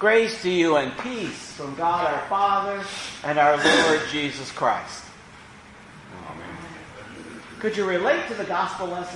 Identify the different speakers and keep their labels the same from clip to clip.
Speaker 1: Grace to you and peace from God our Father and our Lord Jesus Christ. Amen. Could you relate to the gospel lesson?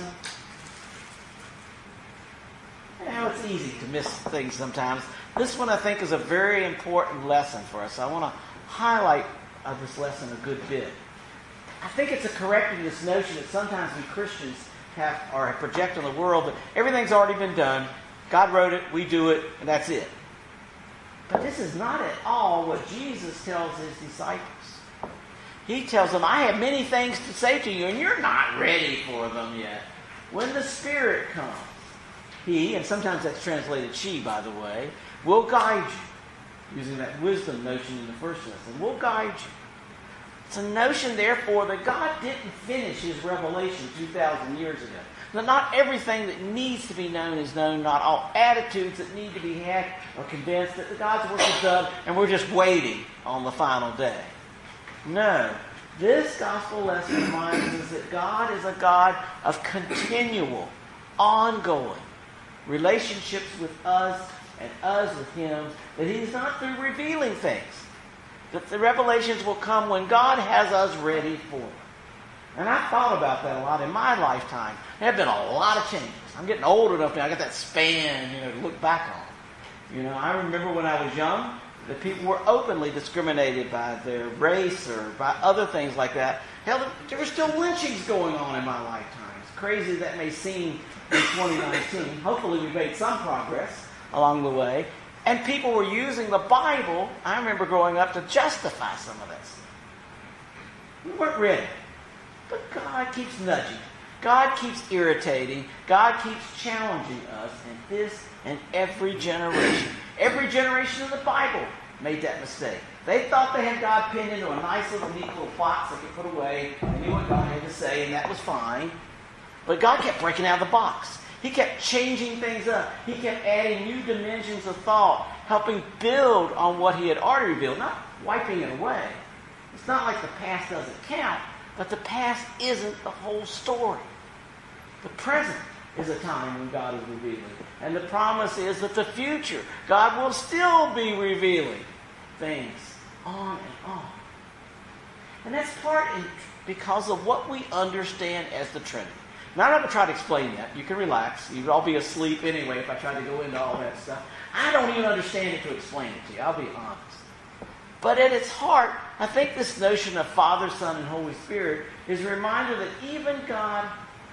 Speaker 1: It's easy to miss things sometimes. This one, I think, is a very important lesson for us. I want to highlight this lesson a good bit. I think it's a correcting this notion that sometimes we Christians have project on the world that everything's already been done. God wrote it, we do it, and that's it. But this is not at all what Jesus tells his disciples. He tells them, I have many things to say to you, and you're not ready for them yet. When the Spirit comes, He, and sometimes that's translated she, by the way, will guide you. Using that wisdom notion in the first lesson. Will guide you. It's a notion, therefore, that God didn't finish his revelation 2,000 years ago. That not everything that needs to be known is known. Not all attitudes that need to be had are convinced that God's work is done and we're just waiting on the final day. No. This gospel lesson reminds us that God is a God of continual, ongoing relationships with us and us with Him. That He's not through revealing things. That the revelations will come when God has us ready for them. And I've thought about that a lot in my lifetime. There have been a lot of changes. I'm getting old enough now. I got that span, to look back on. I remember when I was young, that people were openly discriminated by their race or by other things like that. Hell, there were still lynchings going on in my lifetime. As crazy as that may seem in 2019, hopefully we've made some progress along the way. And people were using the Bible, I remember growing up, to justify some of this. We weren't ready. But God keeps nudging. God keeps irritating. God keeps challenging us in this and every generation. Every generation of the Bible made that mistake. They thought they had God pinned into a nice little neat little box they could put away. They knew what God had to say, and that was fine. But God kept breaking out of the box. He kept changing things up. He kept adding new dimensions of thought, helping build on what He had already revealed, not wiping it away. It's not like the past doesn't count, but the past isn't the whole story. The present is a time when God is revealing. And the promise is that the future, God will still be revealing things on and on. And that's because of what we understand as the Trinity. Now, I'm not going to try to explain that. You can relax. You'd all be asleep anyway if I tried to go into all that stuff. I don't even understand it to explain it to you. I'll be honest. But at its heart, I think this notion of Father, Son, and Holy Spirit is a reminder that even God,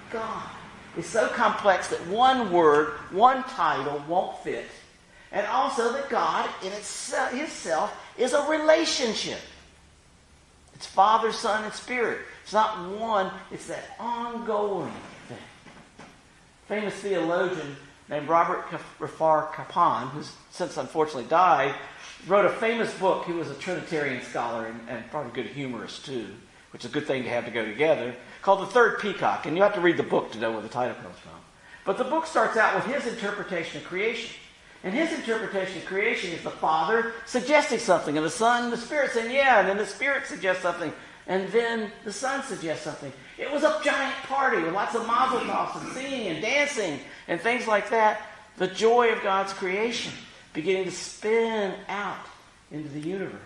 Speaker 1: is so complex that one word, one title won't fit. And also that God in Himself is a relationship. It's Father, Son, and Spirit. It's not one, it's that ongoing thing. Famous theologian named Robert Rafar Capon, who's since unfortunately died, wrote a famous book. He was a Trinitarian scholar and probably a good humorist too, which is a good thing to have to go together, called The Third Peacock. And you have to read the book to know where the title comes from. But the book starts out with his interpretation of creation. And his interpretation of creation is the Father suggesting something, and the Son and the Spirit saying, yeah, and then the Spirit suggests something, and then the Son suggests something. It was a giant party with lots of mazel tovs and singing and dancing and things like that. The joy of God's creation beginning to spin out into the universe.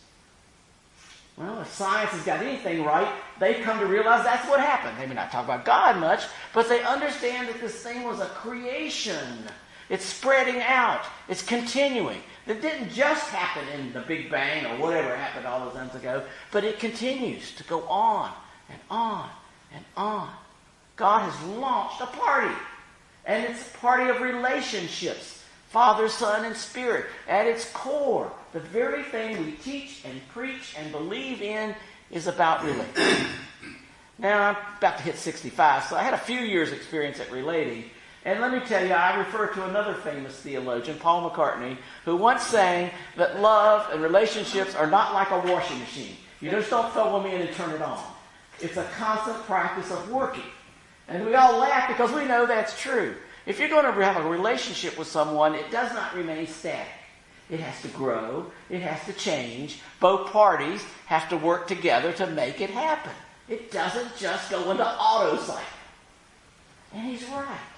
Speaker 1: Well, if science has got anything right, they've come to realize that's what happened. They may not talk about God much, but they understand that this thing was a creation. It's spreading out. It's continuing. It didn't just happen in the Big Bang or whatever happened all those times ago, but it continues to go on and on and on. God has launched a party, and it's a party of relationships. Father, Son, and Spirit. At its core, the very thing we teach and preach and believe in is about relating. Now, I'm about to hit 65, so I had a few years' experience at relating. And let me tell you, I refer to another famous theologian, Paul McCartney, who once sang that love and relationships are not like a washing machine. You just don't throw them in and turn it on. It's a constant practice of working. And we all laugh because we know that's true. If you're going to have a relationship with someone, it does not remain static. It has to grow. It has to change. Both parties have to work together to make it happen. It doesn't just go into auto cycle. And he's right.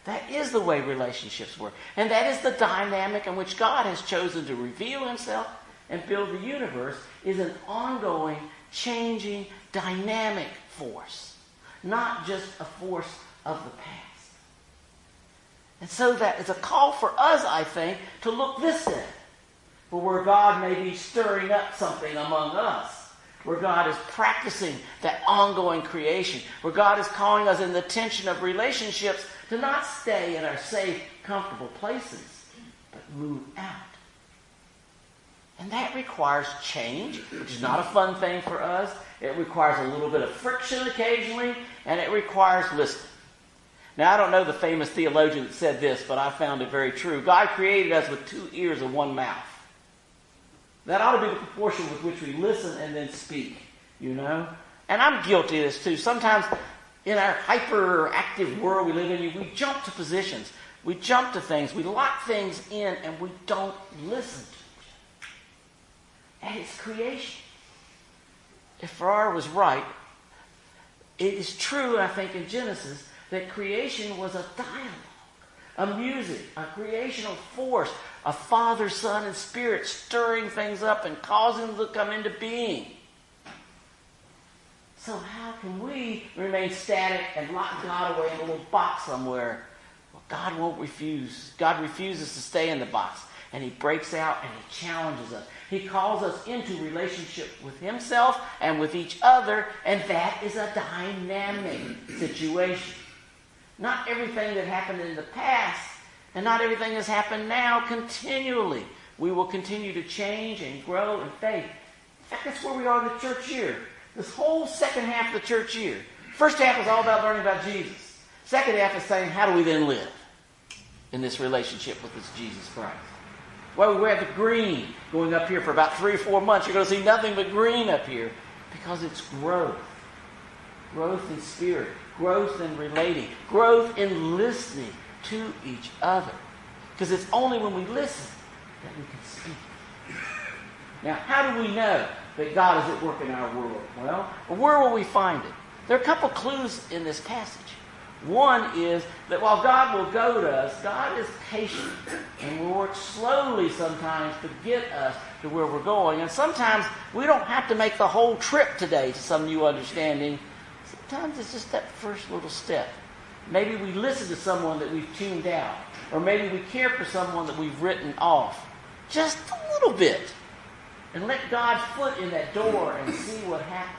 Speaker 1: That is the way relationships work. And that is the dynamic in which God has chosen to reveal himself and build the universe, is an ongoing, changing, dynamic force, not just a force of the past. And so that is a call for us, I think, to look this way, for where God may be stirring up something among us, where God is practicing that ongoing creation, where God is calling us in the tension of relationships to not stay in our safe, comfortable places, but move out. And that requires change, which is not a fun thing for us. It requires a little bit of friction occasionally, and it requires listening. Now, I don't know the famous theologian that said this, but I found it very true. God created us with 2 ears and 1 mouth. That ought to be the proportion with which we listen and then speak, you know. And I'm guilty of this too. Sometimes in our hyperactive world we live in, we jump to positions. We jump to things. We lock things in and we don't listen to each other. And it's creation. If Farrar was right, it is true, I think, in Genesis, that creation was a dialogue, a music, a creational force, a Father, Son, and Spirit stirring things up and causing them to come into being. So how can we remain static and lock God away in a little box somewhere? Well, God won't refuse. God refuses to stay in the box. And he breaks out and he challenges us. He calls us into relationship with himself and with each other, and that is a dynamic situation. Not everything that happened in the past and not everything that's happened now continually. We will continue to change and grow in faith. In fact, that's where we are in the church year. This whole second half of the church year. First half is all about learning about Jesus. Second half is saying, how do we then live in this relationship with this Jesus Christ? Well, we have the green going up here for about 3 or 4 months. You're going to see nothing but green up here because it's growth. Growth in spirit. Growth in relating. Growth in listening to each other. Because it's only when we listen that we can speak. Now, how do we know that God is at work in our world? Well, where will we find it? There are a couple clues in this passage. One is that while God will go to us, God is patient and will work slowly sometimes to get us to where we're going. And sometimes we don't have to make the whole trip today to some new understanding. Sometimes it's just that first little step. Maybe we listen to someone that we've tuned out. Or maybe we care for someone that we've written off. Just a little bit. And let God foot in that door and see what happens.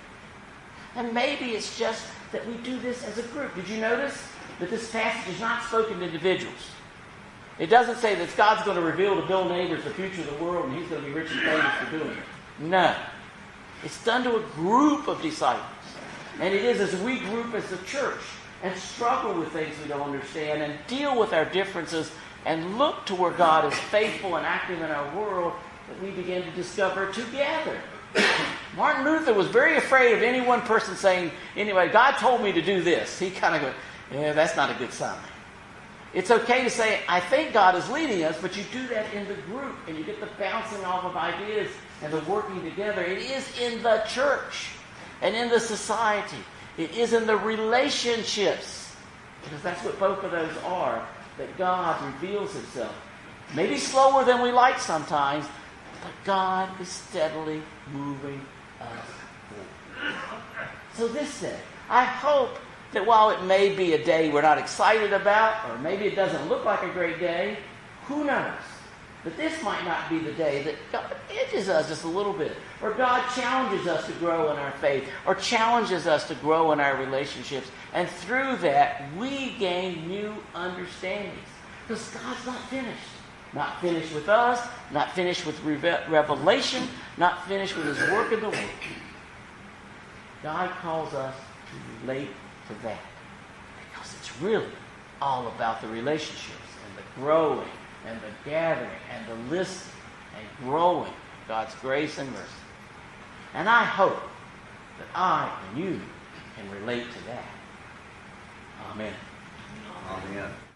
Speaker 1: And maybe it's just that we do this as a group. Did you notice that this passage is not spoken to individuals? It doesn't say that God's going to reveal to Bill Neighbors the future of the world and he's going to be rich and famous for doing it. No. It's done to a group of disciples. And it is as we group as the church and struggle with things we don't understand and deal with our differences and look to where God is faithful and active in our world that we begin to discover together. Martin Luther was very afraid of any one person saying, anyway, God told me to do this. He kind of goes, yeah, that's not a good sign. It's okay to say, I think God is leading us, but you do that in the group and you get the bouncing off of ideas and the working together. It is in the church and in the society. It is in the relationships, because that's what both of those are, that God reveals himself. Maybe slower than we like sometimes, but God is steadily moving us forward. So this day, I hope that while it may be a day we're not excited about, or maybe it doesn't look like a great day, who knows? But this might not be the day that God edges us just a little bit, or God challenges us to grow in our faith, or challenges us to grow in our relationships. And through that, we gain new understandings. Because God's not finished. Not finished with us, not finished with revelation, not finished with his work in the world. God calls us to relate to that. Because it's really all about the relationships and the growing and the gathering and the listening and growing God's grace and mercy. And I hope that I and you can relate to that. Amen.
Speaker 2: Amen.